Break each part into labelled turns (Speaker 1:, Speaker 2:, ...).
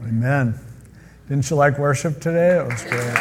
Speaker 1: Amen. Didn't you like worship today? It was great.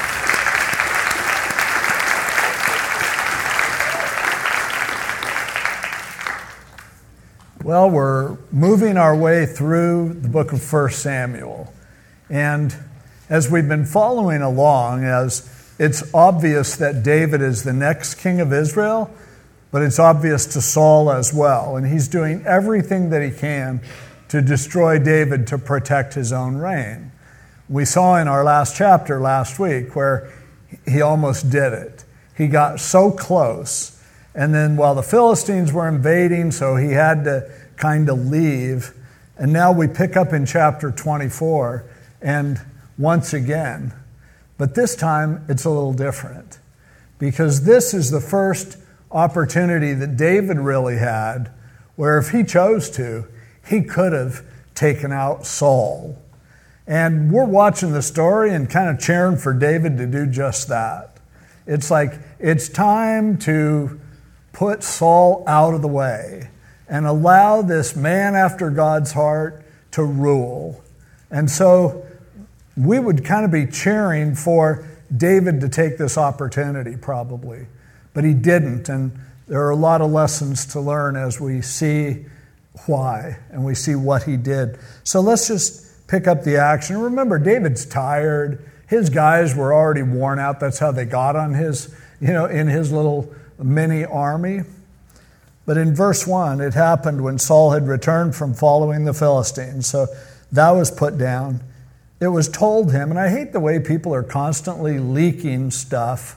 Speaker 1: Well, we're moving our way through the book of 1 Samuel. And as we've been following along, as it's obvious that David is the next king of Israel, but it's obvious to Saul as well. And he's doing everything that he can to destroy David to protect his own reign. We saw in our last chapter last week where he almost did it. He got so close. And then while the Philistines were invading, so he had to kind of leave. And now we pick up in chapter 24, and once again. But this time it's a little different, because this is the first opportunity that David really had where if he chose to, he could have taken out Saul. And we're watching the story and kind of cheering for David to do just that. It's like it's time to put Saul out of the way and allow this man after God's heart to rule. And so we would kind of be cheering for David to take this opportunity probably. But he didn't, and there are a lot of lessons to learn as we see why and we see what he did. So let's just pick up the action. Remember, David's tired. His guys were already worn out. That's how they got on his, in his little mini army. But in verse 1, it happened when Saul had returned from following the Philistines. So that was put down. It was told him, and I hate the way people are constantly leaking stuff,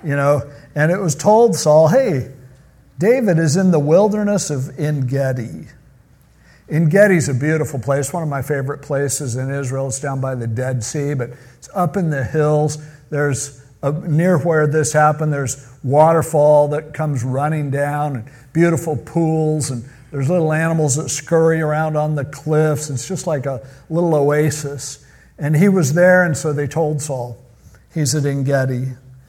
Speaker 1: and it was told Saul, hey, David is in the wilderness of En-Gedi. En-Gedi's a beautiful place, one of my favorite places in Israel. It's down by the Dead Sea, but it's up in the hills. There's near where this happened, there's waterfall that comes running down, and beautiful pools, and there's little animals that scurry around on the cliffs. It's just like a little oasis. And he was there, and so they told Saul, he's at En-Gedi.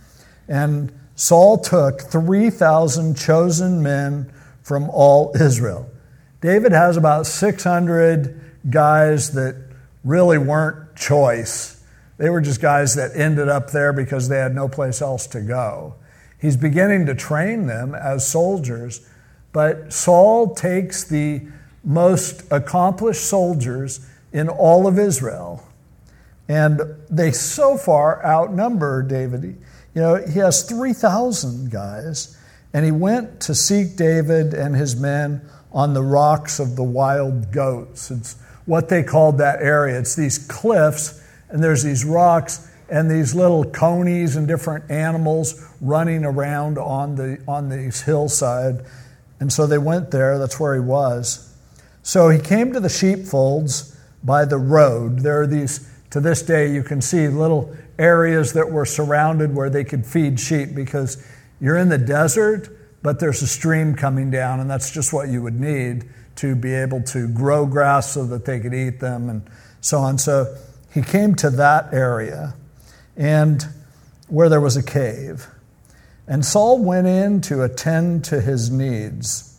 Speaker 1: And Saul took 3,000 chosen men from all Israel. David has about 600 guys that really weren't choice. They were just guys that ended up there because they had no place else to go. He's beginning to train them as soldiers, but Saul takes the most accomplished soldiers in all of Israel. And they so far outnumber David. He has 3,000 guys, and he went to seek David and his men on the rocks of the wild goats. It's what they called that area. It's these cliffs, and there's these rocks and these little conies and different animals running around on these hillside. And so they went there. That's where he was. So he came to the sheepfolds by the road. There are these, to this day, you can see little areas that were surrounded where they could feed sheep, because you're in the desert, but there's a stream coming down, and that's just what you would need to be able to grow grass so that they could eat them and so on. So he came to that area, and where there was a cave. And Saul went in to attend to his needs.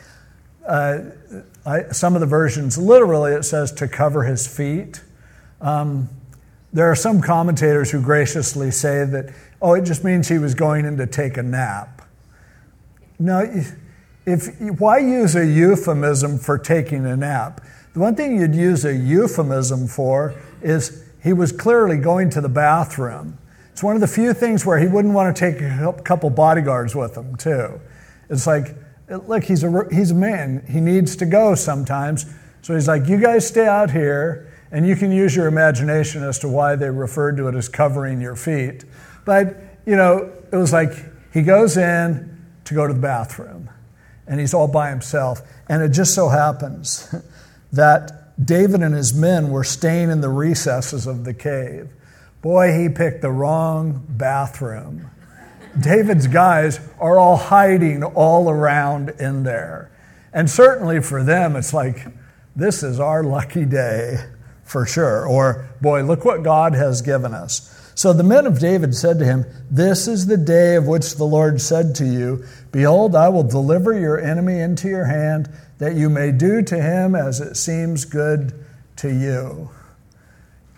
Speaker 1: Some of the versions, literally it says to cover his feet. There are some commentators who graciously say that, it just means he was going in to take a nap. No, why use a euphemism for taking a nap? The one thing you'd use a euphemism for is he was clearly going to the bathroom. It's one of the few things where he wouldn't want to take a couple bodyguards with him, too. It's like, look, he's a man. He needs to go sometimes. So he's like, you guys stay out here, and you can use your imagination as to why they referred to it as covering your feet. But, it was like he goes in to go to the bathroom, and he's all by himself. And it just so happens that David and his men were staying in the recesses of the cave. Boy, he picked the wrong bathroom. David's guys are all hiding all around in there. And certainly for them, it's like, this is our lucky day for sure. Or, boy, look what God has given us. So the men of David said to him, this is the day of which the Lord said to you, behold, I will deliver your enemy into your hand, that you may do to him as it seems good to you.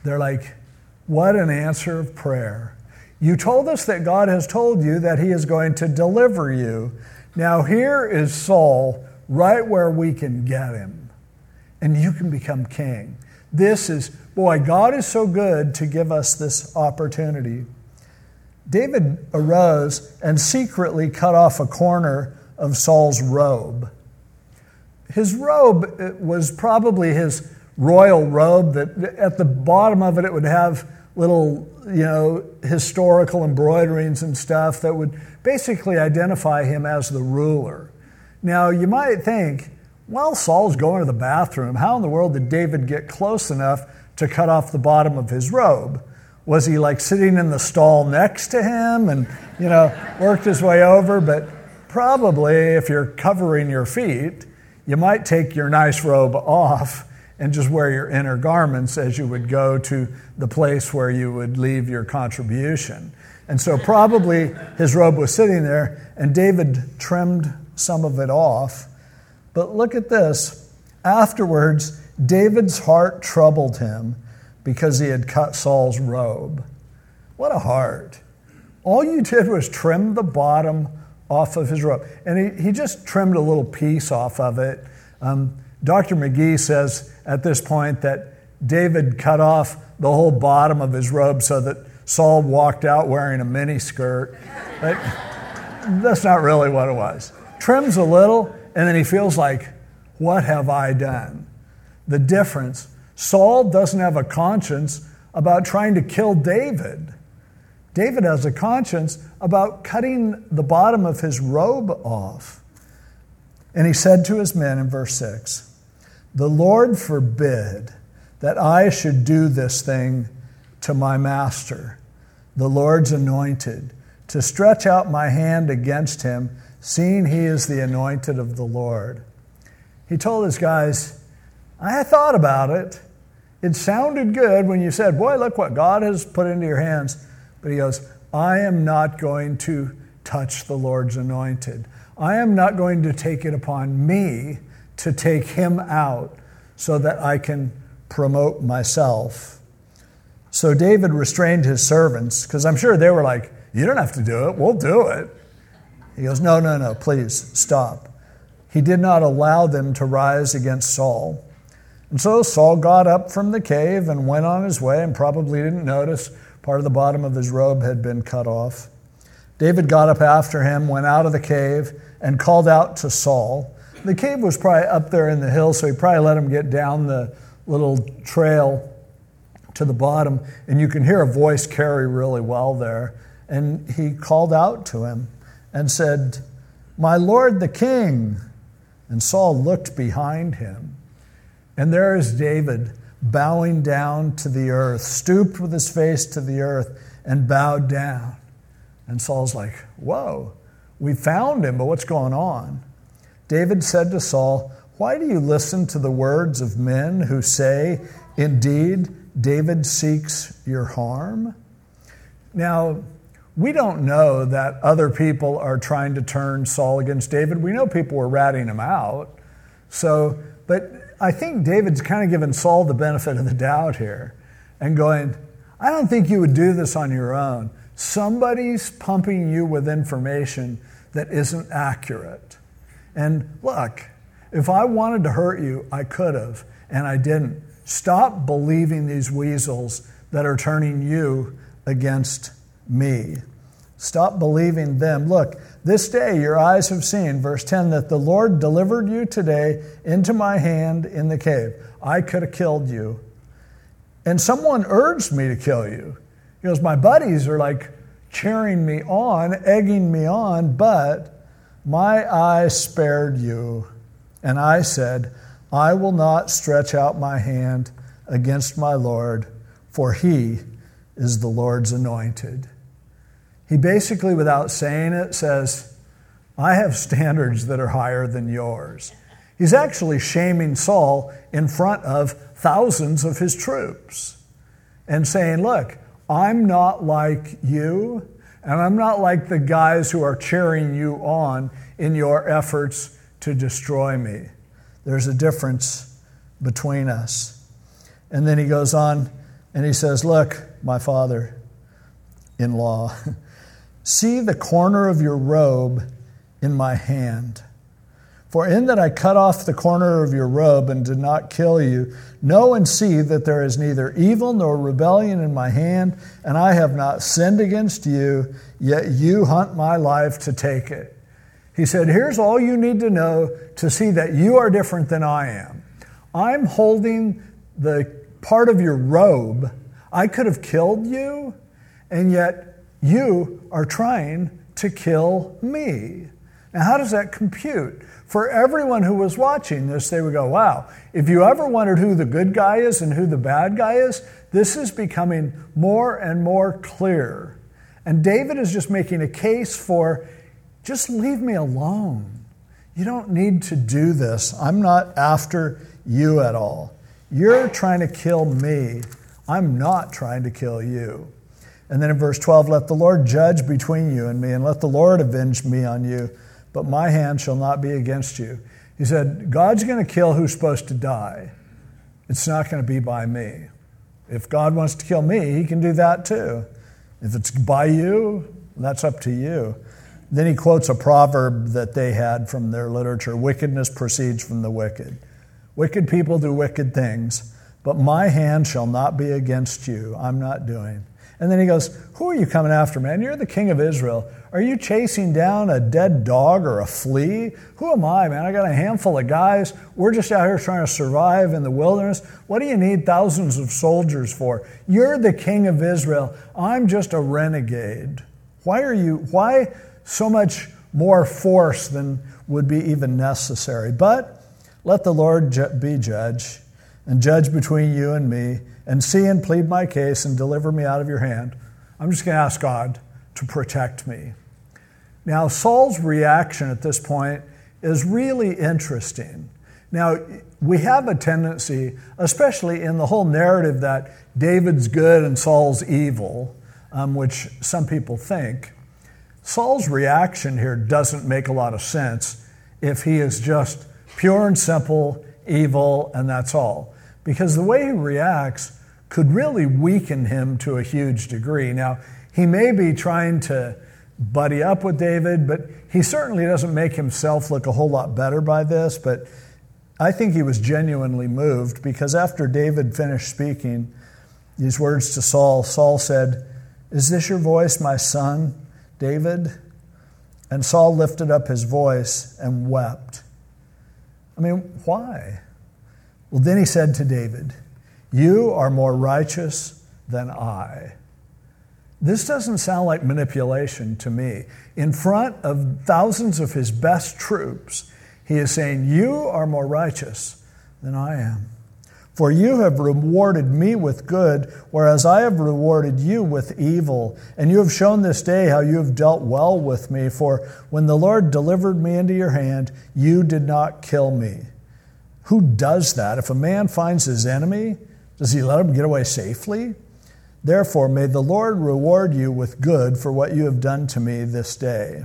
Speaker 1: They're like, what an answer of prayer. You told us that God has told you that he is going to deliver you. Now here is Saul right where we can get him, and you can become king. God is so good to give us this opportunity. David arose and secretly cut off a corner of Saul's robe. His robe was probably his royal robe, that at the bottom of it, it would have little, historical embroiderings and stuff that would basically identify him as the ruler. Now, you might think, well, Saul's going to the bathroom. How in the world did David get close enough to cut off the bottom of his robe? Was he like sitting in the stall next to him and, worked his way over? But probably if you're covering your feet, you might take your nice robe off and just wear your inner garments as you would go to the place where you would leave your contribution. And so probably his robe was sitting there, and David trimmed some of it off. But look at this. Afterwards, David's heart troubled him because he had cut Saul's robe. What a heart. All you did was trim the bottom off of his robe. And he just trimmed a little piece off of it. Dr. McGee says at this point that David cut off the whole bottom of his robe so that Saul walked out wearing a mini skirt. But that's not really what it was. Trims a little, and then he feels like, what have I done? The difference, Saul doesn't have a conscience about trying to kill David. David has a conscience about cutting the bottom of his robe off. And he said to his men in verse 6, "The Lord forbid that I should do this thing to my master, the Lord's anointed, to stretch out my hand against him, seeing he is the anointed of the Lord." He told his guys, I thought about it. It sounded good when you said, boy, look what God has put into your hands. But he goes, I am not going to touch the Lord's anointed. I am not going to take it upon me to take him out so that I can promote myself. So David restrained his servants, because I'm sure they were like, you don't have to do it, we'll do it. He goes, no, please stop. He did not allow them to rise against Saul. And so Saul got up from the cave and went on his way, and probably didn't notice part of the bottom of his robe had been cut off. David got up after him, went out of the cave, and called out to Saul. The cave was probably up there in the hill, so he probably let him get down the little trail to the bottom, and you can hear a voice carry really well there. And he called out to him and said, "My lord the king." And Saul looked behind him, and there is David bowing down to the earth, stooped with his face to the earth and bowed down. And Saul's like, whoa, we found him, but what's going on? David said to Saul, "Why do you listen to the words of men who say, 'Indeed, David seeks your harm'?" Now, we don't know that other people are trying to turn Saul against David. We know people were ratting him out. But I think David's kind of giving Saul the benefit of the doubt here and going, I don't think you would do this on your own. Somebody's pumping you with information that isn't accurate. And look, if I wanted to hurt you, I could have, and I didn't. Stop believing these weasels that are turning you against me. Stop believing them. Look, this day your eyes have seen, verse 10, that the Lord delivered you today into my hand in the cave. I could have killed you. And someone urged me to kill you. He goes, my buddies are like cheering me on, egging me on, but my eye spared you. And I said, I will not stretch out my hand against my Lord, for he is the Lord's anointed. He basically, without saying it, says, I have standards that are higher than yours. He's actually shaming Saul in front of thousands of his troops and saying, look, I'm not like you, and I'm not like the guys who are cheering you on in your efforts to destroy me. There's a difference between us. And then he goes on And he says, look, my father-in-law, see the corner of your robe in my hand. For in that I cut off the corner of your robe and did not kill you, know and see that there is neither evil nor rebellion in my hand, and I have not sinned against you, yet you hunt my life to take it. He said, here's all you need to know to see that you are different than I am. I'm holding the part of your robe. I could have killed you, and yet you are trying to kill me. Now, how does that compute? For everyone who was watching this, they would go, wow, if you ever wondered who the good guy is and who the bad guy is, this is becoming more and more clear. And David is just making a case for, just leave me alone. You don't need to do this. I'm not after you at all. You're trying to kill me. I'm not trying to kill you. And then in verse 12, let the Lord judge between you and me, and let the Lord avenge me on you, but my hand shall not be against you. He said, God's going to kill who's supposed to die. It's not going to be by me. If God wants to kill me, he can do that too. If it's by you, that's up to you. Then he quotes a proverb that they had from their literature. Wickedness proceeds from the wicked. Wicked people do wicked things, but my hand shall not be against you. I'm not doing. And then he goes, who are you coming after, man? You're the king of Israel. Are you chasing down a dead dog or a flea? Who am I, man? I got a handful of guys. We're just out here trying to survive in the wilderness. What do you need thousands of soldiers for? You're the king of Israel. I'm just a renegade. Why so much more force than would be even necessary? But let the Lord be judge, and judge between you and me, and see and plead my case and deliver me out of your hand. I'm just going to ask God to protect me. Now, Saul's reaction at this point is really interesting. Now, we have a tendency, especially in the whole narrative, that David's good and Saul's evil, which some people think. Saul's reaction here doesn't make a lot of sense if he is just pure and simple evil and that's all. Because the way he reacts could really weaken him to a huge degree. Now, he may be trying to buddy up with David, but he certainly doesn't make himself look a whole lot better by this. But I think he was genuinely moved, because after David finished speaking these words to Saul, Saul said, "Is this your voice, my son, David?" And Saul lifted up his voice and wept. I mean, why? Well, then he said to David, "You are more righteous than I." This doesn't sound like manipulation to me. In front of thousands of his best troops, he is saying, "You are more righteous than I am. For you have rewarded me with good, whereas I have rewarded you with evil. And you have shown this day how you have dealt well with me. For when the Lord delivered me into your hand, you did not kill me." Who does that? If a man finds his enemy, does he let him get away safely? Therefore, may the Lord reward you with good for what you have done to me this day.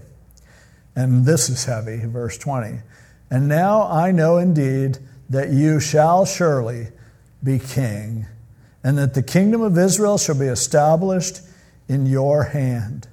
Speaker 1: And this is heavy, verse 20. And now I know indeed that you shall surely be king, and that the kingdom of Israel shall be established in your hand.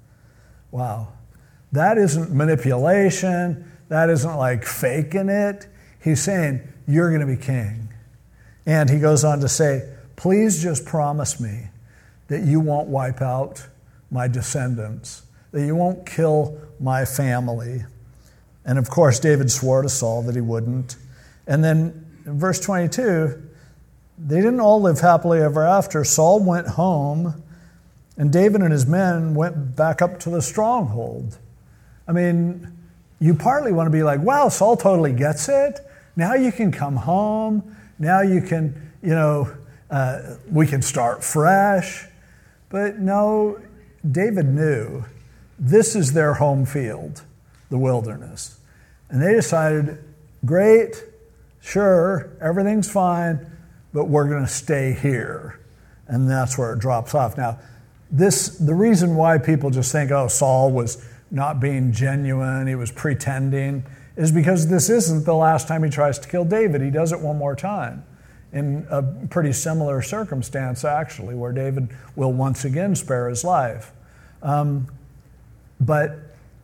Speaker 1: Wow. That isn't manipulation. That isn't like faking it. He's saying, you're going to be king. And he goes on to say, please just promise me that you won't wipe out my descendants, that you won't kill my family. And of course, David swore to Saul that he wouldn't. And then in verse 22, they didn't all live happily ever after. Saul went home, and David and his men went back up to the stronghold. I mean, you partly want to be like, wow, Saul totally gets it. Now you can come home. Now you can, we can start fresh. But no, David knew this is their home field, the wilderness. And they decided, great, sure, everything's fine, but we're going to stay here. And that's where it drops off. Now, the reason why people just think, oh, Saul was not being genuine, he was pretending, is because this isn't the last time he tries to kill David. He does it one more time. in a pretty similar circumstance, actually, where David will once again spare his life. But,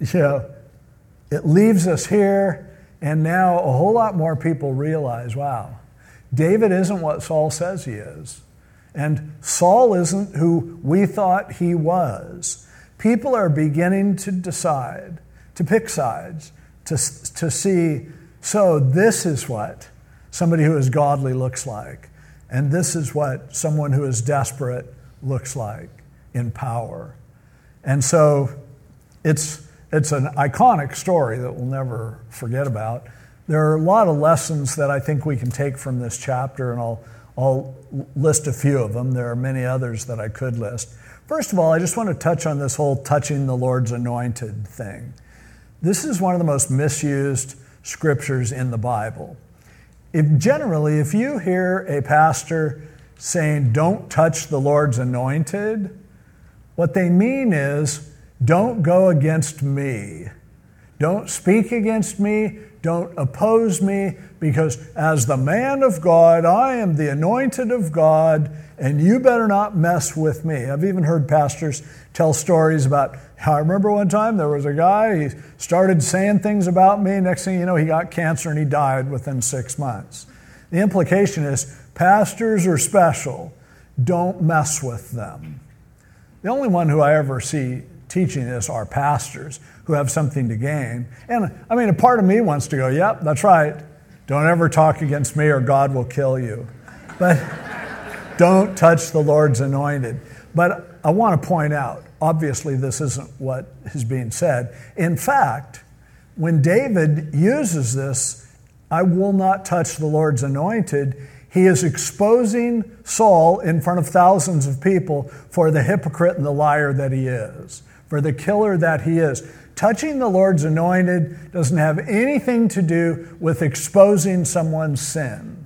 Speaker 1: it leaves us here, and now a whole lot more people realize, wow, David isn't what Saul says he is. And Saul isn't who we thought he was. People are beginning to decide, to pick sides, to see, so this is what somebody who is godly looks like. And this is what someone who is desperate looks like in power. And so it's an iconic story that we'll never forget about. There are a lot of lessons that I think we can take from this chapter, and I'll list a few of them. There are many others that I could list. First of all, I just want to touch on this whole touching the Lord's anointed thing. This is one of the most misused scriptures in the Bible. If you hear a pastor saying, don't touch the Lord's anointed, what they mean is, don't go against me. Don't speak against me. Don't oppose me, because as the man of God, I am the anointed of God, and you better not mess with me. I've even heard pastors tell stories about how I remember one time there was a guy, he started saying things about me. Next thing you know, he got cancer and he died within 6 months. The implication is pastors are special. Don't mess with them. The only one who I ever see teaching this are pastors who have something to gain. And I mean, a part of me wants to go, yep, that's right. Don't ever talk against me or God will kill you. But don't touch the Lord's anointed. But I want to point out, obviously this isn't what is being said. In fact, when David uses this, I will not touch the Lord's anointed, he is exposing Saul in front of thousands of people for the hypocrite and the liar that he is, for the killer that he is. Touching the Lord's anointed doesn't have anything to do with exposing someone's sin.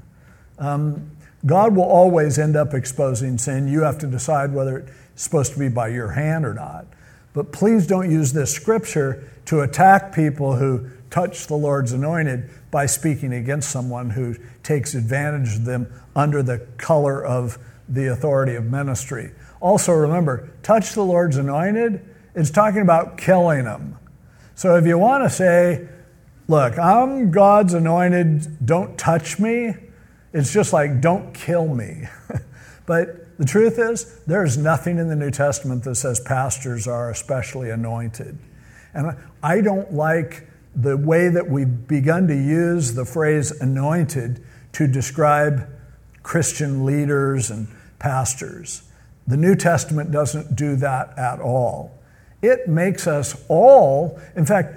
Speaker 1: God will always end up exposing sin. You have to decide whether it's supposed to be by your hand or not. But please don't use this scripture to attack people who touch the Lord's anointed by speaking against someone who takes advantage of them under the color of the authority of ministry. Also remember, touch the Lord's anointed, it's talking about killing them. So if you want to say, look, I'm God's anointed, don't touch me, it's just like, don't kill me. But the truth is, there's nothing in the New Testament that says pastors are especially anointed. And I don't like the way that we've begun to use the phrase anointed to describe Christian leaders and pastors. The New Testament doesn't do that at all. It makes us all, in fact,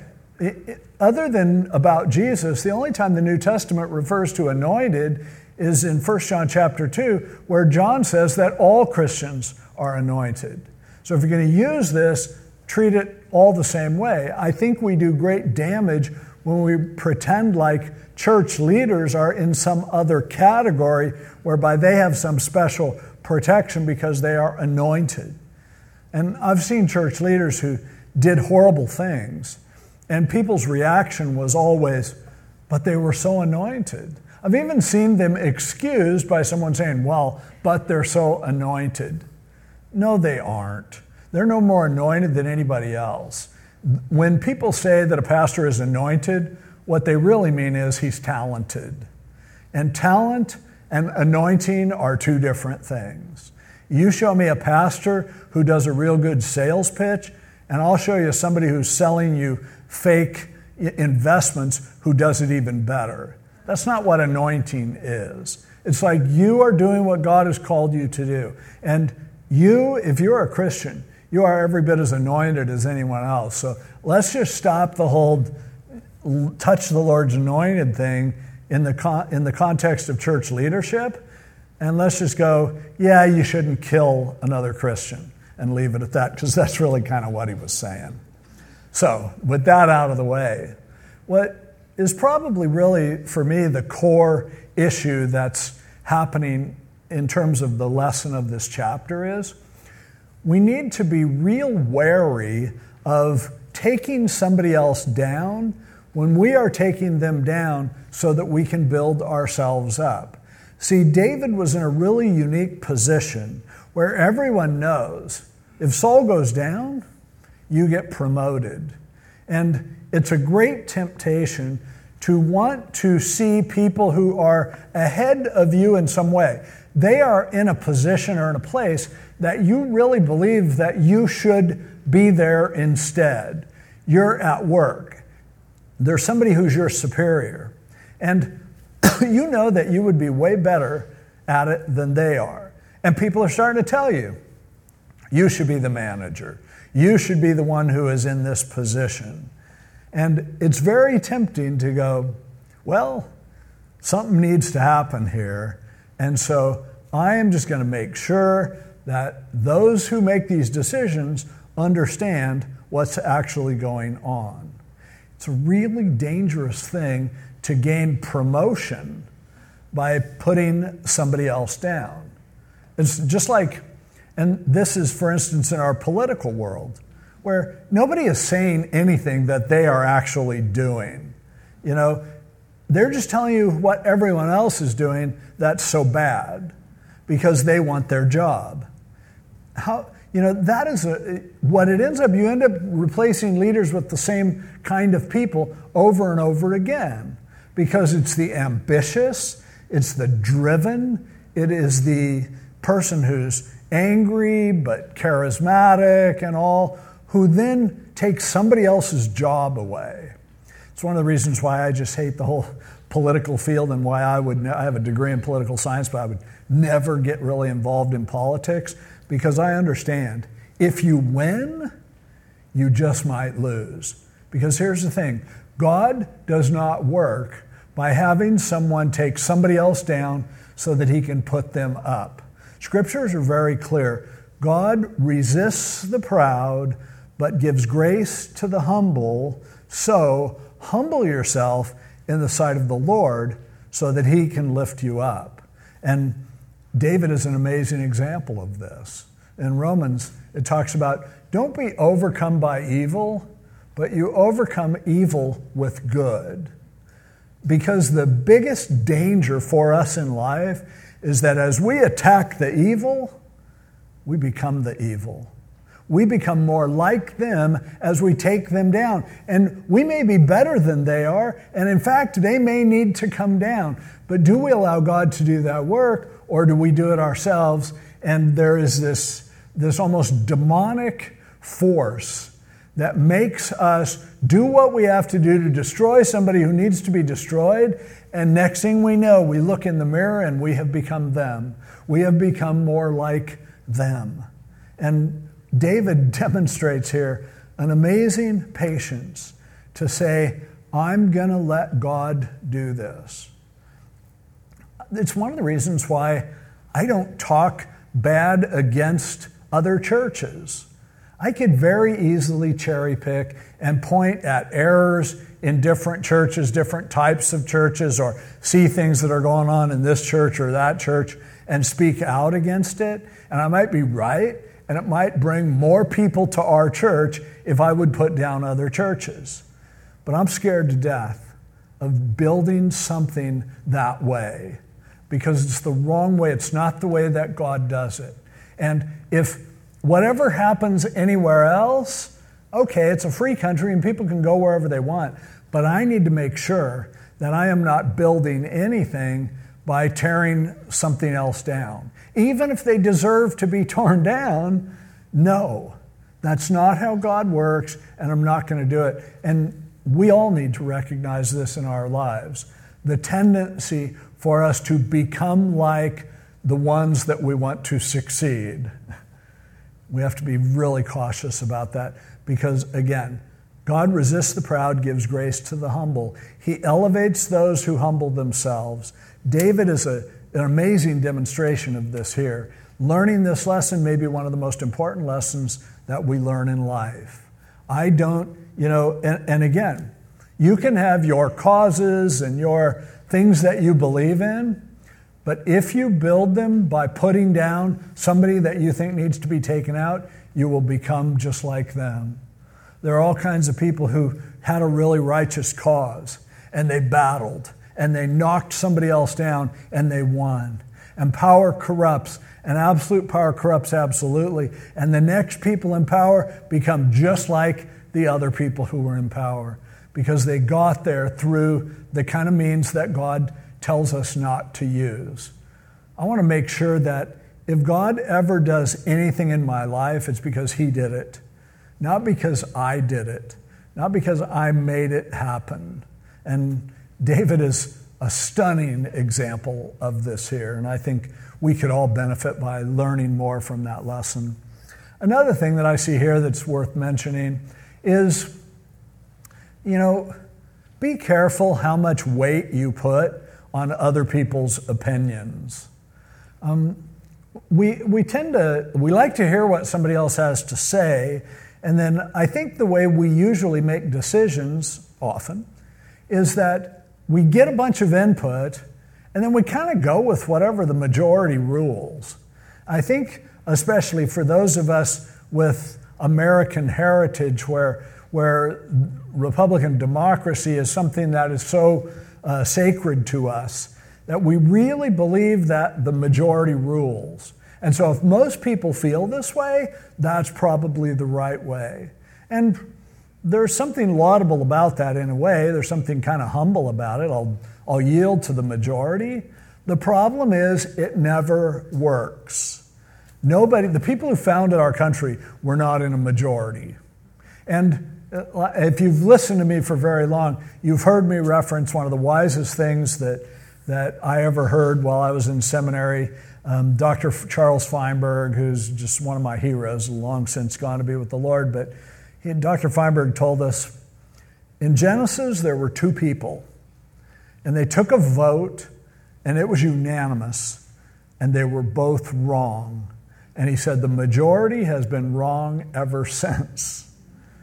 Speaker 1: other than about Jesus, the only time the New Testament refers to anointed is in 1 John chapter 2, where John says that all Christians are anointed. So if you're going to use this, treat it all the same way. I think we do great damage when we pretend like church leaders are in some other category whereby they have some special protection because they are anointed. And I've seen church leaders who did horrible things, and people's reaction was always, but they were so anointed. I've even seen them excused by someone saying, well, but they're so anointed. No, they aren't. They're no more anointed than anybody else. When people say that a pastor is anointed, what they really mean is he's talented. And talent and anointing are two different things. You show me a pastor who does a real good sales pitch, and I'll show you somebody who's selling you fake investments who does it even better. That's not what anointing is. It's like you are doing what God has called you to do. And you, if you're a Christian, you are every bit as anointed as anyone else. So let's just stop the whole touch the Lord's anointed thing in the context of church leadership. And let's just go, yeah, you shouldn't kill another Christian, and leave it at that, because that's really kind of what he was saying. So with that out of the way, what is probably really, for me, the core issue that's happening in terms of the lesson of this chapter is we need to be real wary of taking somebody else down when we are taking them down so that we can build ourselves up. See, David was in a really unique position where everyone knows if Saul goes down, you get promoted. And it's a great temptation to want to see people who are ahead of you in some way. They are in a position or in a place that you really believe that you should be there instead. You're at work. There's somebody who's your superior. And you know that you would be way better at it than they are. And people are starting to tell you, you should be the manager. You should be the one who is in this position. And it's very tempting to go, well, something needs to happen here. And so I am just going to make sure that those who make these decisions understand what's actually going on. It's a really dangerous thing to gain promotion by putting somebody else down. It's just like, and this is, for instance, in our political world, where nobody is saying anything that they are actually doing. You know, they're just telling you what everyone else is doing that's so bad because they want their job. That is what it ends up. You end up replacing leaders with the same kind of people over and over again because it's the ambitious, it's the driven, it is the person who's angry but charismatic and all, who then takes somebody else's job away. It's one of the reasons why I just hate the whole political field and why I have a degree in political science, but I would never get really involved in politics because I understand if you win, you just might lose. Because here's the thing, God does not work by having someone take somebody else down so that he can put them up. Scriptures are very clear. God resists the proud, but gives grace to the humble. So humble yourself in the sight of the Lord so that he can lift you up. And David is an amazing example of this. In Romans, it talks about, don't be overcome by evil, but you overcome evil with good. Because the biggest danger for us in life is that as we attack the evil, we become the evil. We become more like them as we take them down. And we may be better than they are, and in fact, they may need to come down. But do we allow God to do that work, or do we do it ourselves? And there is this almost demonic force that makes us do what we have to do to destroy somebody who needs to be destroyed. And next thing we know, we look in the mirror and we have become them. We have become more like them. And David demonstrates here an amazing patience to say, I'm going to let God do this. It's one of the reasons why I don't talk bad against other churches. I could very easily cherry pick and point at errors in different churches, different types of churches, or see things that are going on in this church or that church and speak out against it. And I might be right, and it might bring more people to our church if I would put down other churches. But I'm scared to death of building something that way because it's the wrong way. It's not the way that God does it. And if whatever happens anywhere else, okay, it's a free country and people can go wherever they want. But I need to make sure that I am not building anything by tearing something else down. Even if they deserve to be torn down, no, that's not how God works, and I'm not going to do it. And we all need to recognize this in our lives. The tendency for us to become like the ones that we want to succeed. We have to be really cautious about that because, again, God resists the proud, gives grace to the humble. He elevates those who humble themselves. David is an amazing demonstration of this here. Learning this lesson may be one of the most important lessons that we learn in life. I don't, and again, you can have your causes and your things that you believe in, but if you build them by putting down somebody that you think needs to be taken out, you will become just like them. There are all kinds of people who had a really righteous cause, and they battled, and they knocked somebody else down and they won. And power corrupts, and absolute power corrupts absolutely. And the next people in power become just like the other people who were in power because they got there through the kind of means that God tells us not to use. I want to make sure that if God ever does anything in my life, it's because He did it, not because I did it, not because I made it happen. And David is a stunning example of this here, and I think we could all benefit by learning more from that lesson. Another thing that I see here that's worth mentioning is, be careful how much weight you put on other people's opinions. We like to hear what somebody else has to say, and then I think the way we usually make decisions often is that we get a bunch of input, and then we kind of go with whatever the majority rules. I think, especially for those of us with American heritage, where Republican democracy is something that is so sacred to us, that we really believe that the majority rules. And so if most people feel this way, that's probably the right way. And there's something laudable about that in a way. There's something kind of humble about it. I'll yield to the majority. The problem is it never works. The people who founded our country were not in a majority. And if you've listened to me for very long, you've heard me reference one of the wisest things that I ever heard while I was in seminary. Dr. Charles Feinberg, who's just one of my heroes, long since gone to be with the Lord, but Dr. Feinberg told us, in Genesis, there were two people, and they took a vote, and it was unanimous, and they were both wrong. And he said, the majority has been wrong ever since.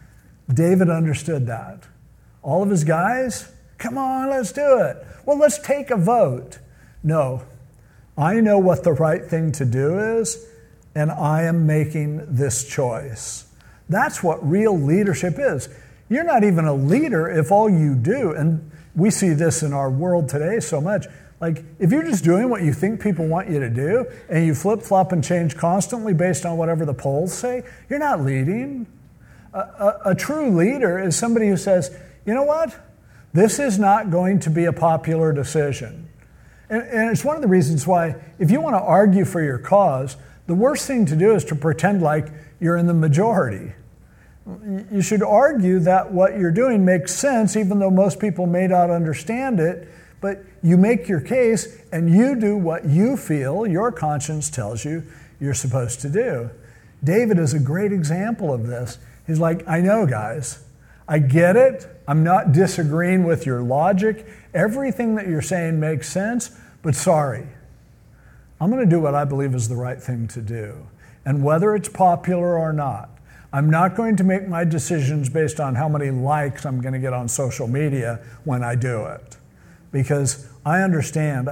Speaker 1: David understood that. All of his guys, come on, let's do it. Well, let's take a vote. No, I know what the right thing to do is, and I am making this choice. That's what real leadership is. You're not even a leader if all you do, and we see this in our world today so much, like if you're just doing what you think people want you to do, and you flip-flop and change constantly based on whatever the polls say, you're not leading. A true leader is somebody who says, you know what? This is not going to be a popular decision. And it's one of the reasons why, if you want to argue for your cause, the worst thing to do is to pretend like you're in the majority. You should argue that what you're doing makes sense, even though most people may not understand it, but you make your case and you do what you feel your conscience tells you you're supposed to do. David is a great example of this. He's like, I know, guys. I get it. I'm not disagreeing with your logic. Everything that you're saying makes sense, but sorry. I'm going to do what I believe is the right thing to do. And whether it's popular or not, I'm not going to make my decisions based on how many likes I'm going to get on social media when I do it. Because I understand,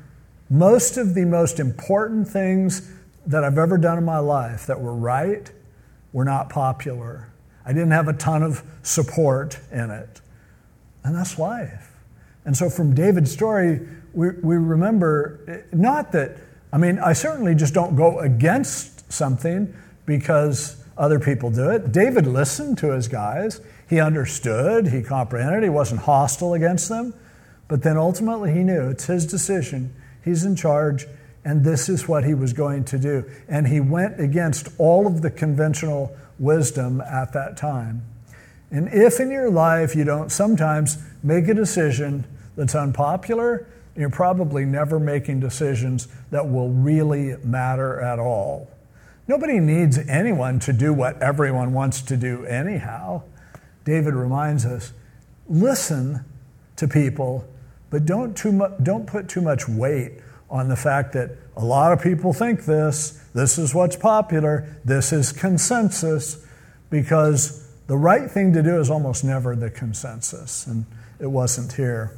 Speaker 1: most of the most important things that I've ever done in my life that were right were not popular. I didn't have a ton of support in it. And that's life. And so from David's story, we remember not that, I certainly just don't go against something because other people do it. David listened to his guys. He understood, he comprehended, he wasn't hostile against them. But then ultimately he knew it's his decision. He's in charge, and this is what he was going to do. And he went against all of the conventional wisdom at that time. And if in your life you don't sometimes make a decision that's unpopular, you're probably never making decisions that will really matter at all. Nobody needs anyone to do what everyone wants to do anyhow. David reminds us, listen to people, but don't put too much weight on the fact that a lot of people think this is what's popular, this is consensus, because the right thing to do is almost never the consensus, and it wasn't here.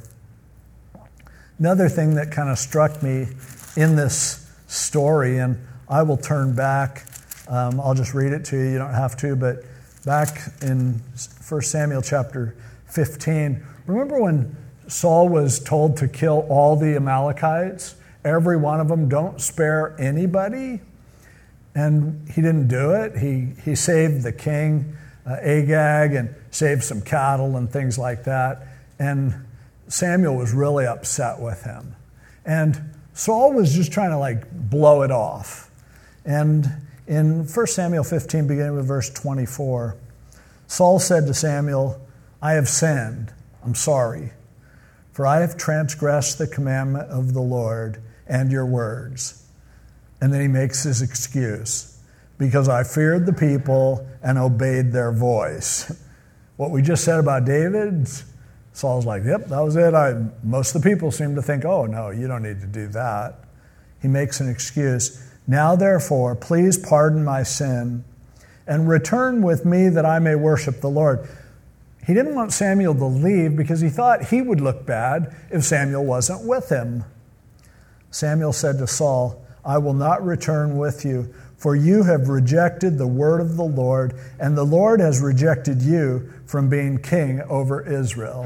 Speaker 1: Another thing that kind of struck me in this story, and I will turn back, I'll just read it to you, you don't have to, but back in 1 Samuel chapter 15, remember when Saul was told to kill all the Amalekites, every one of them, don't spare anybody. And he didn't do it. He saved the king, Agag, and saved some cattle and things like that. And Samuel was really upset with him. And Saul was just trying to blow it off. And in 1 Samuel 15, beginning with verse 24, Saul said to Samuel, I have sinned. I'm sorry. For I have transgressed the commandment of the Lord and your words. And then he makes his excuse. Because I feared the people and obeyed their voice. What we just said about David, Saul's like, yep, that was it. Most of the people seem to think, oh, no, you don't need to do that. He makes an excuse. Now, therefore, please pardon my sin and return with me that I may worship the Lord. He didn't want Samuel to leave because he thought he would look bad if Samuel wasn't with him. Samuel said to Saul, I will not return with you, for you have rejected the word of the Lord, and the Lord has rejected you from being king over Israel.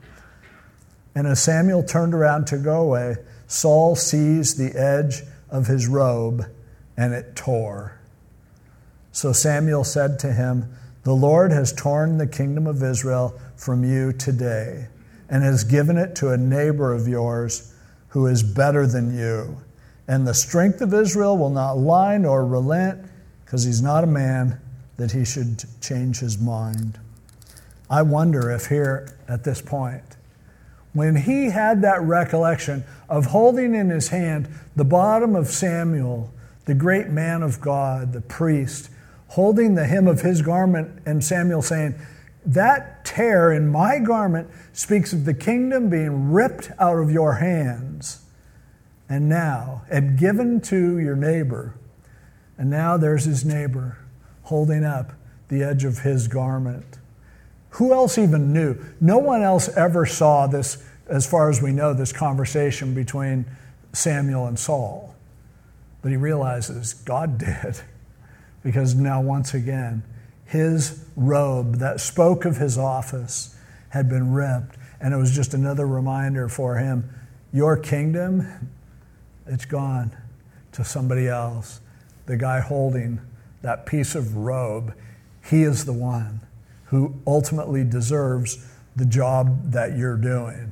Speaker 1: And as Samuel turned around to go away, Saul seized the edge of his robe, and it tore. So Samuel said to him, the Lord has torn the kingdom of Israel from you today, and has given it to a neighbor of yours who is better than you. And the strength of Israel will not lie nor relent, because he's not a man that he should change his mind. I wonder if here at this point, when he had that recollection of holding in his hand the bottom of Samuel, the great man of God, the priest, holding the hem of his garment, and Samuel saying, that tear in my garment speaks of the kingdom being ripped out of your hands. And now, and given to your neighbor. And now there's his neighbor holding up the edge of his garment. Who else even knew? No one else ever saw this, as far as we know, this conversation between Samuel and Saul. But he realizes God did. Because now once again, his robe that spoke of his office had been ripped. And it was just another reminder for him, your kingdom, it's gone to somebody else. The guy holding that piece of robe, he is the one who ultimately deserves the job that you're doing.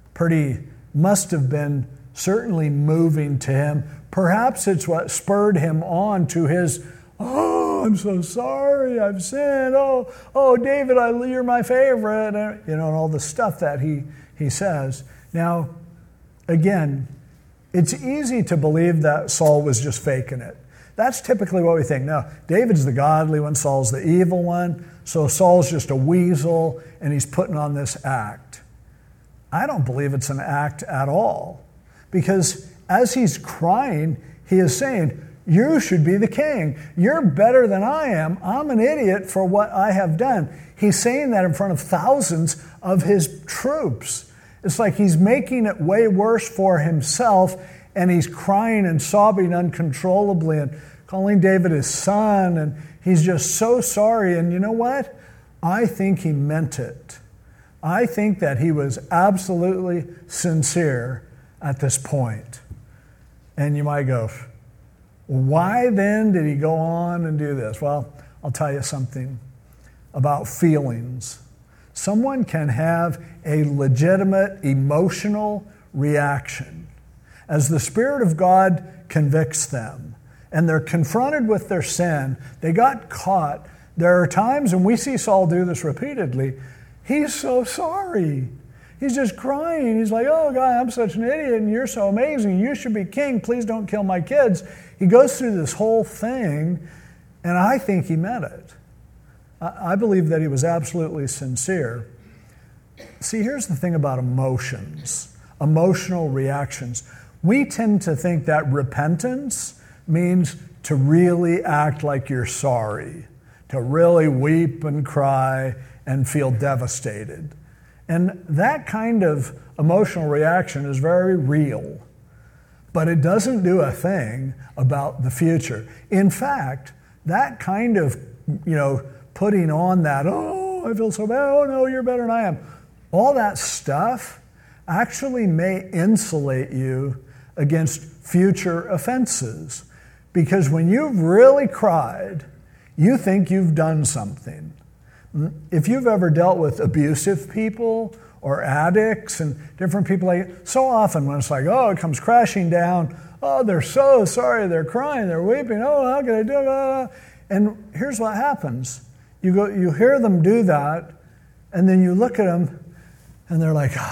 Speaker 1: Must have been certainly moving to him. Perhaps it's what spurred him on to his, oh, I'm so sorry, I've sinned. Oh, David, you're my favorite. And all the stuff that he says. Now, again, it's easy to believe that Saul was just faking it. That's typically what we think. No, David's the godly one, Saul's the evil one, so Saul's just a weasel, and he's putting on this act. I don't believe it's an act at all, because as he's crying, he is saying, you should be the king. You're better than I am. I'm an idiot for what I have done. He's saying that in front of thousands of his troops. It's like he's making it way worse for himself, and he's crying and sobbing uncontrollably and calling David his son, and he's just so sorry. And you know what? I think he meant it. I think that he was absolutely sincere at this point. And you might go, why then did he go on and do this? Well, I'll tell you something about feelings. Someone can have a legitimate emotional reaction as the Spirit of God convicts them and they're confronted with their sin. They got caught. There are times, and we see Saul do this repeatedly, he's so sorry. He's just crying. He's like, oh, God, I'm such an idiot, and you're so amazing. You should be king. Please don't kill my kids. He goes through this whole thing, and I think he meant it. I believe that he was absolutely sincere. See, here's the thing about emotions, emotional reactions. We tend to think that repentance means to really act like you're sorry, to really weep and cry and feel devastated. And that kind of emotional reaction is very real, but it doesn't do a thing about the future. In fact, that kind of, putting on that, oh, I feel so bad, oh no, you're better than I am, all that stuff actually may insulate you against future offenses. Because when you've really cried, you think you've done something. If you've ever dealt with abusive people or addicts and different people, so often when it's like, oh, it comes crashing down, oh, they're so sorry, they're crying, they're weeping, oh, how can I do it? And here's what happens. You hear them do that, and then you look at them, and they're like,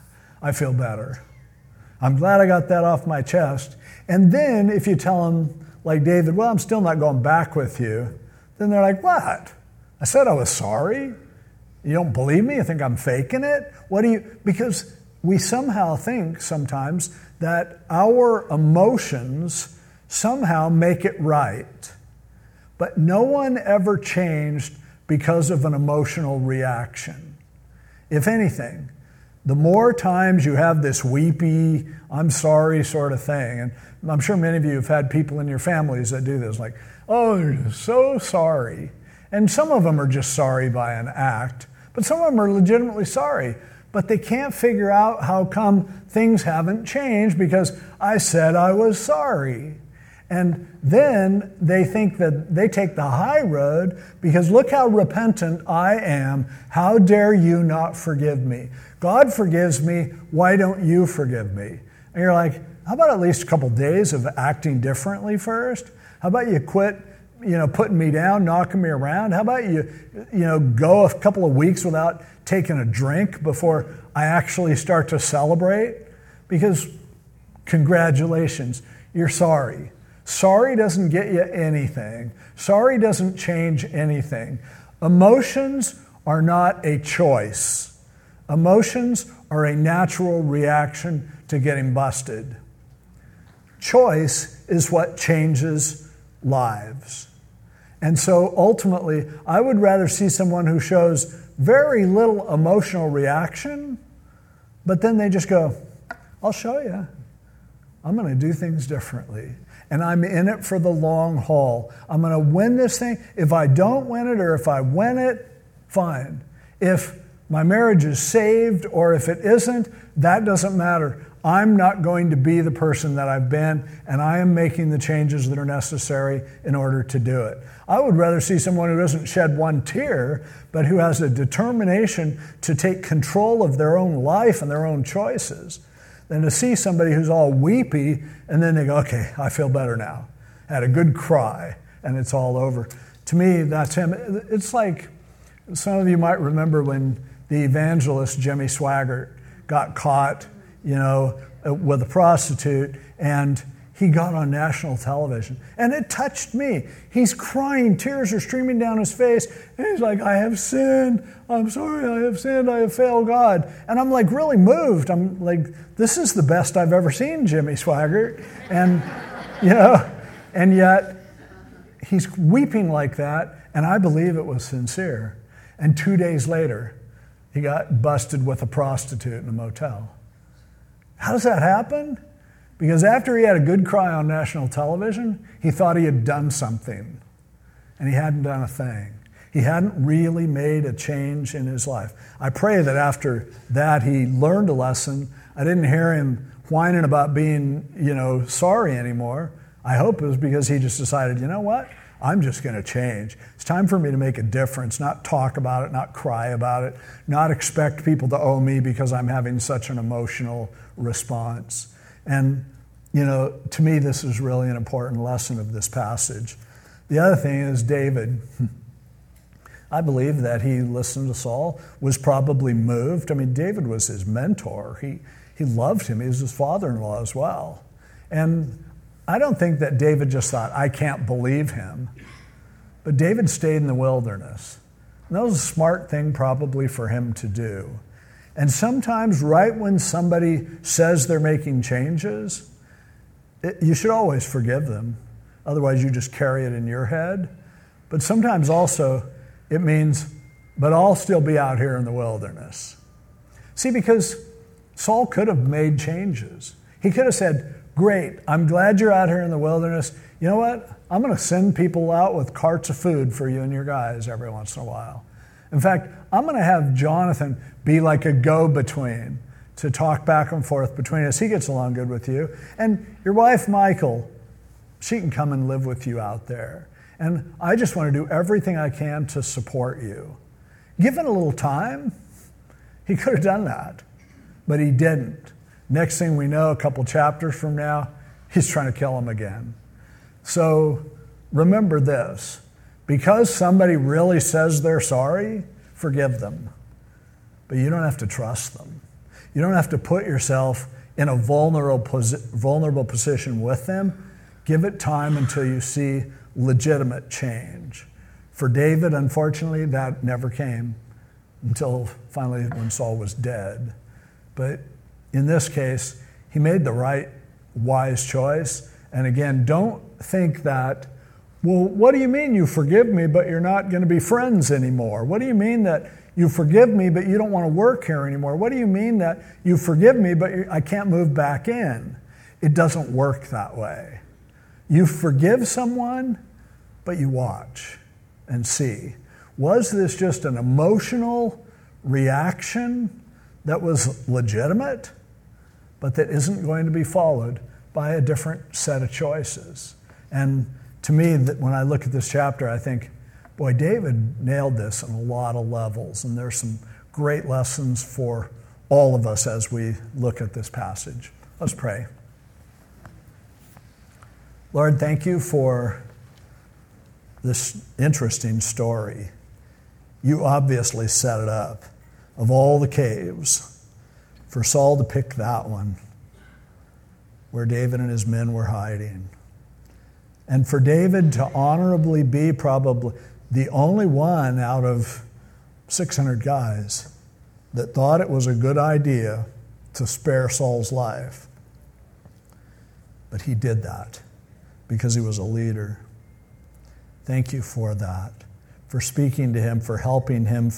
Speaker 1: I feel better. I'm glad I got that off my chest. And then if you tell them, like David, well, I'm still not going back with you, then they're like, what? I said I was sorry? You don't believe me? You think I'm faking it? Because we somehow think sometimes that our emotions somehow make it right. But no one ever changed because of an emotional reaction. If anything, the more times you have this weepy, I'm sorry sort of thing, and I'm sure many of you have had people in your families that do this, like, oh, they're so sorry. And some of them are just sorry by an act, but some of them are legitimately sorry. But they can't figure out how come things haven't changed because I said I was sorry. And then they think that they take the high road because look how repentant I am. How dare you not forgive me? God forgives me. Why don't you forgive me? And you're like, how about at least a couple days of acting differently first? How about you quit, putting me down, knocking me around? How about you go a couple of weeks without taking a drink before I actually start to celebrate? Because congratulations, you're sorry. Sorry doesn't get you anything. Sorry doesn't change anything. Emotions are not a choice. Emotions are a natural reaction to getting busted. Choice is what changes lives. And so ultimately, I would rather see someone who shows very little emotional reaction, but then they just go, I'll show you. I'm going to do things differently. And I'm in it for the long haul. I'm going to win this thing. If I don't win it or if I win it, fine. If my marriage is saved or if it isn't, that doesn't matter. I'm not going to be the person that I've been, and I am making the changes that are necessary in order to do it. I would rather see someone who doesn't shed one tear, but who has a determination to take control of their own life and their own choices, than to see somebody who's all weepy and then they go, okay, I feel better now. Had a good cry and it's all over. To me, that's him. It's like, some of you might remember when the evangelist Jimmy Swaggart got caught, with a prostitute, and he got on national television. And it touched me. He's crying, tears are streaming down his face, and he's like, I have sinned. I'm sorry, I have sinned. I have failed God. And I'm like really moved. I'm like, this is the best I've ever seen Jimmy Swaggart. And, and yet he's weeping like that, and I believe it was sincere. And 2 days later, he got busted with a prostitute in a motel. How does that happen? Because after he had a good cry on national television, he thought he had done something, and he hadn't done a thing. He hadn't really made a change in his life. I pray that after that he learned a lesson. I didn't hear him whining about being, sorry anymore. I hope it was because he just decided, you know what? I'm just going to change. It's time for me to make a difference, not talk about it, not cry about it, not expect people to owe me because I'm having such an emotional response. And, to me, this is really an important lesson of this passage. The other thing is David. I believe that he listened to Saul, was probably moved. I mean, David was his mentor. He loved him. He was his father-in-law as well. And I don't think that David just thought, I can't believe him. But David stayed in the wilderness. And that was a smart thing probably for him to do. And sometimes right when somebody says they're making changes, you should always forgive them. Otherwise you just carry it in your head. But sometimes also it means, but I'll still be out here in the wilderness. See, because Saul could have made changes. He could have said, great, I'm glad you're out here in the wilderness. You know what? I'm going to send people out with carts of food for you and your guys every once in a while. In fact, I'm going to have Jonathan be like a go-between to talk back and forth between us. He gets along good with you. And your wife, Michael, she can come and live with you out there. And I just want to do everything I can to support you. Given a little time, he could have done that, but he didn't. Next thing we know, a couple chapters from now, he's trying to kill him again. So remember this. Because somebody really says they're sorry, forgive them. But you don't have to trust them. You don't have to put yourself in a vulnerable position with them. Give it time until you see legitimate change. For David, unfortunately, that never came until finally when Saul was dead. But in this case, he made the right, wise choice. And again, don't think that, well, what do you mean you forgive me, but you're not going to be friends anymore? What do you mean that you forgive me, but you don't want to work here anymore? What do you mean that you forgive me, but I can't move back in? It doesn't work that way. You forgive someone, but you watch and see. Was this just an emotional reaction that was legitimate, but that isn't going to be followed by a different set of choices? And to me, when I look at this chapter, I think, boy, David nailed this on a lot of levels, and there's some great lessons for all of us as we look at this passage. Let's pray. Lord, thank you for this interesting story. You obviously set it up. Of all the caves, for Saul to pick that one where David and his men were hiding. And for David to honorably be probably the only one out of 600 guys that thought it was a good idea to spare Saul's life. But he did that because he was a leader. Thank you for that, for speaking to him, for helping him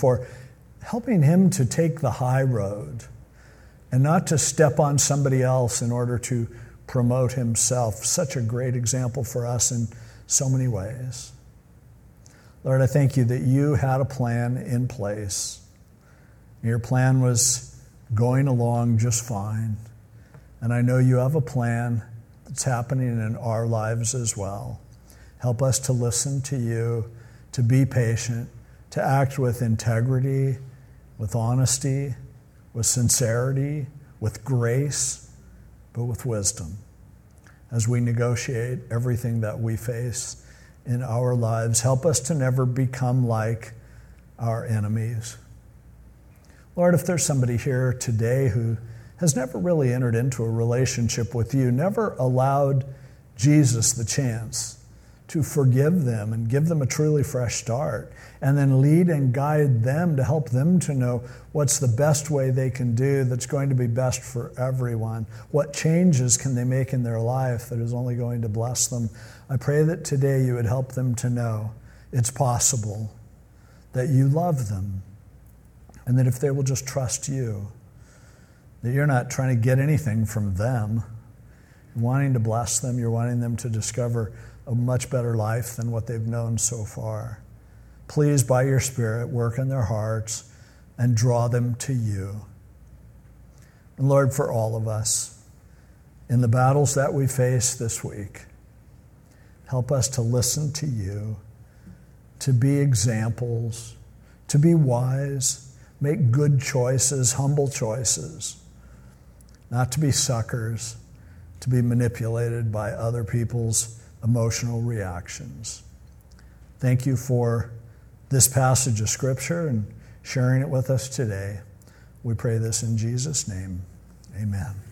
Speaker 1: to take the high road and not to step on somebody else in order to promote himself. Such a great example for us in so many ways. Lord, I thank you that you had a plan in place. Your plan was going along just fine. And I know you have a plan that's happening in our lives as well. Help us to listen to you, to be patient, to act with integrity, with honesty, with sincerity, with grace, but with wisdom as we negotiate everything that we face in our lives. Help us to never become like our enemies. Lord, if there's somebody here today who has never really entered into a relationship with you, never allowed Jesus the chance to forgive them and give them a truly fresh start, and then lead and guide them to help them to know what's the best way they can do that's going to be best for everyone. What changes can they make in their life that is only going to bless them? I pray that today you would help them to know it's possible, that you love them, and that if they will just trust you, that you're not trying to get anything from them. You're wanting to bless them. You're wanting them to discover a much better life than what they've known so far. Please, by your Spirit, work in their hearts and draw them to you. And Lord, for all of us, in the battles that we face this week, help us to listen to you, to be examples, to be wise, make good choices, humble choices, not to be suckers, to be manipulated by other people's emotional reactions. Thank you for this passage of Scripture and sharing it with us today. We pray this in Jesus' name. Amen.